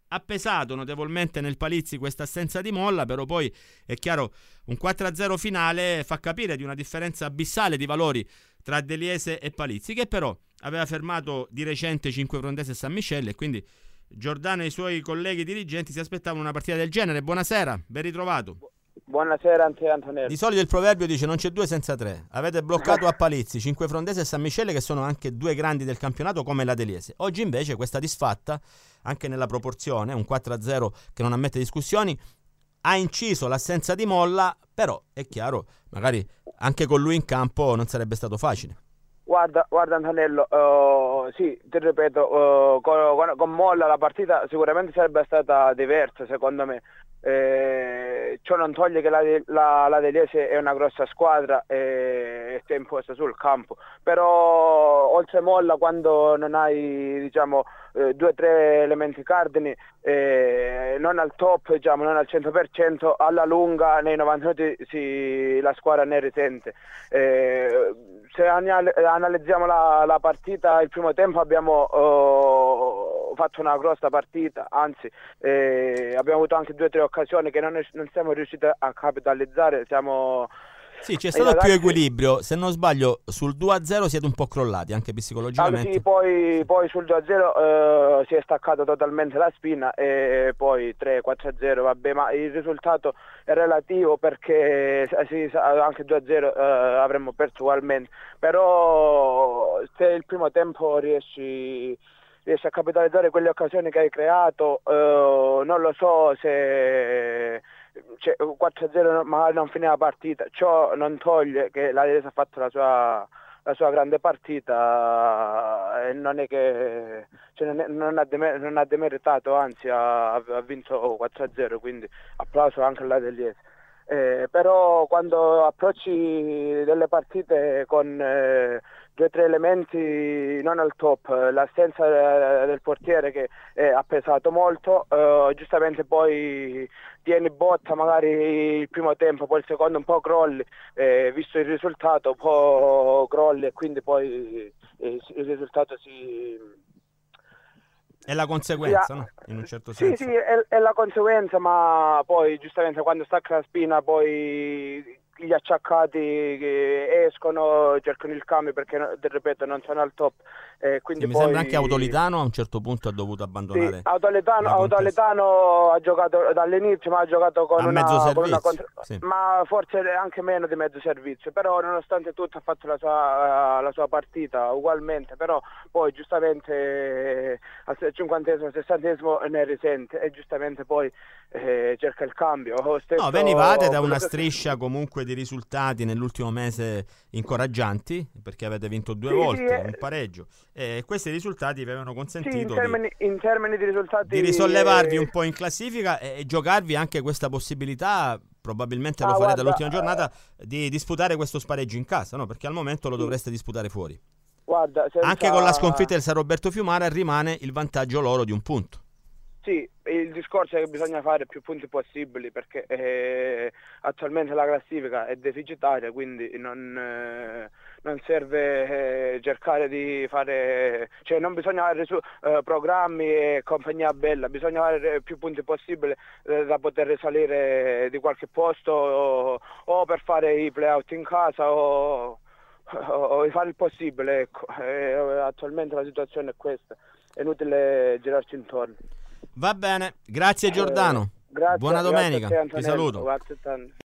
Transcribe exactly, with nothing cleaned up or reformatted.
ha pesato notevolmente nel Palizzi questa assenza di Molla, però poi è chiaro un quattro a zero finale fa capire di una differenza abissale di valori tra Deliese e Palizzi, che però aveva fermato di recente Cinquefrontese e San Michele, e quindi Giordano e i suoi colleghi dirigenti si aspettavano una partita del genere. Buonasera, ben ritrovato. Buonasera Antonello. Di solito il proverbio dice non c'è due senza tre. Avete bloccato a Palizzi Cinquefrontese e San Michele, che sono anche due grandi del campionato come la Deliese. Oggi invece questa disfatta, anche nella proporzione, un quattro a zero che non ammette discussioni, ha inciso l'assenza di Molla, però è chiaro, magari anche con lui in campo non sarebbe stato facile. Guarda, guarda Antonello, uh, sì, ti ripeto, uh, con, con Molla la partita sicuramente sarebbe stata diversa secondo me. Eh, ciò non toglie che la, la, la Deliese è una grossa squadra e è imposta sul campo, però oltre Molla, quando non hai diciamo eh, due o tre elementi cardini eh, non al top, diciamo non al cento per cento, alla lunga nei novanta minuti si, la squadra ne risente. Eh, se analizziamo la, la partita, il primo tempo abbiamo oh, fatto una grossa partita, anzi eh, abbiamo avuto anche due o tre occasioni che non, non siamo riusciti a capitalizzare. Siamo Sì, c'è stato più equilibrio. Se non sbaglio, sul due a zero siete un po' crollati anche psicologicamente. Ah, sì, poi, poi sul due a zero eh, si è staccato totalmente la spina e poi tre quattro a zero, vabbè, ma il risultato è relativo perché sì, anche due a zero eh, avremmo perso ugualmente, però se il primo tempo riesci riesci a capitalizzare quelle occasioni che hai creato, eh, non lo so se cioè, quattro a zero magari non finiva la partita, ciò non toglie che la Deliese ha fatto la sua, la sua grande partita e non è che cioè, non, è, non, ha demer- non ha demeritato, anzi ha, ha vinto quattro a zero, quindi applauso anche alla Deliese. Eh, però quando approcci delle partite con eh, due o tre elementi non al top, l'assenza del portiere che eh, ha pesato molto, eh, giustamente poi tieni botta magari il primo tempo, poi il secondo un po' crolli, eh, visto il risultato un po' crolli e quindi poi eh, il risultato si... È la conseguenza, sì, no? In un certo sì, senso. sì, è, è la conseguenza, ma poi giustamente quando stacca la spina poi gli acciaccati che escono, cercano il cambio perché, ripeto, non sono al top. Eh, quindi Sì, mi poi... sembra anche Autolitano a un certo punto ha dovuto abbandonare. Sì, Autolitano, la Autolitano ha giocato dall'inizio, ma ha giocato con a una, mezzo con una servizio, contra... sì. ma forse anche meno di mezzo servizio, però nonostante tutto ha fatto la sua, la sua partita ugualmente, però poi giustamente al cinquantesimo, sessantesimo ne risente e giustamente poi eh, cerca il cambio. Stesso, No, venivate da una striscia comunque di risultati nell'ultimo mese incoraggianti, perché avete vinto due sì, volte, sì, eh... un pareggio, e questi risultati vi avevano consentito sì, in, termini, di, in termini di risultati di risollevarvi eh... un po' in classifica e, e giocarvi anche questa possibilità, probabilmente lo ah, farete guarda, all'ultima giornata, di disputare questo spareggio in casa, no? Perché al momento lo sì. dovreste disputare fuori. Guarda, senza... Anche con la sconfitta del San Roberto Fiumara rimane il vantaggio loro di un punto. Sì, il discorso è che bisogna fare più punti possibili perché eh, attualmente la classifica è deficitaria, quindi non, eh, non serve eh, cercare di fare, cioè non bisogna fare su, eh, programmi e compagnia bella, bisogna fare più punti possibili eh, da poter risalire di qualche posto o, o per fare i play-out in casa o, o, o fare il possibile, ecco. Eh, attualmente la situazione è questa, è inutile girarci intorno. Va bene, grazie Giordano. Eh, grazie, Buona domenica, grazie a te, ti saluto. Grazie tanto.